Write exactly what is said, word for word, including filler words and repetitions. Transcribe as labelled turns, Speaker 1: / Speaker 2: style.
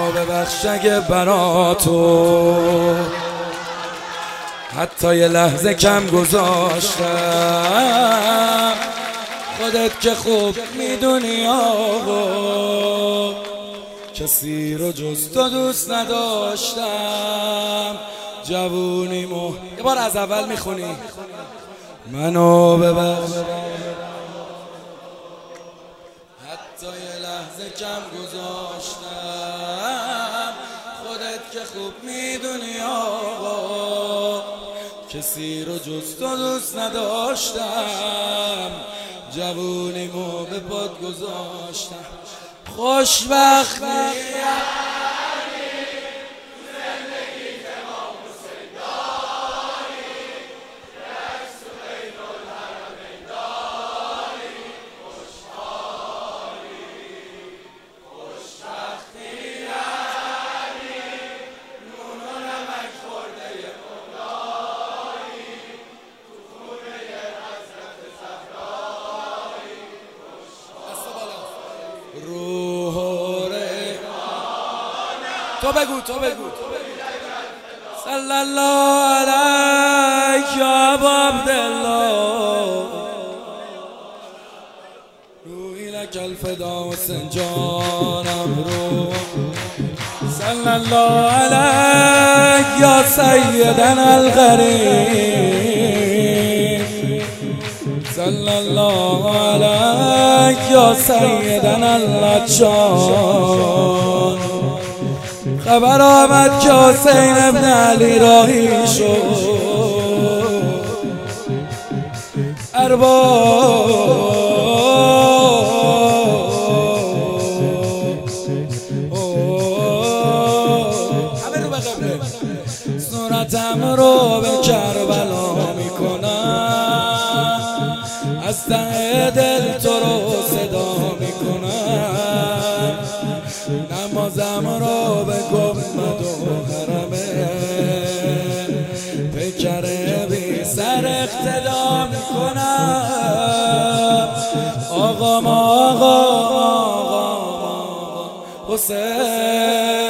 Speaker 1: منو ببخش اگه برا تو حتی یه لحظه کم گذاشتم. خودت که خوب میدونی آقا کسی رو جز تو دوست نداشتم. جوونیمو یه بار از اول میخونی. منو ببخش حتی یه لحظه کم گذاشتم. خودت که خوب میدونی آقا کسی رو جز تو دوست نداشتم. جوونیمو به پات گذاشتم. خوشبختی تو بگو تو بگو صلی الله علیک یا ابا عبدالله روحی لک الفدا حسین جانم رو. صلی الله علیک یا سیدنا الغریب. صلی الله علیک یا سیدنا اللجان. خبر آمد که حسین ابن علی راهی شد. ارباب همه رو به قبله صورتم رو به کربلا میکنم. از ته دل تو رو صدا میکنم. نمازم رو به گنبد و حرمه پیکر بی سر اقتدا میکنم. آقا آقا آقا حسین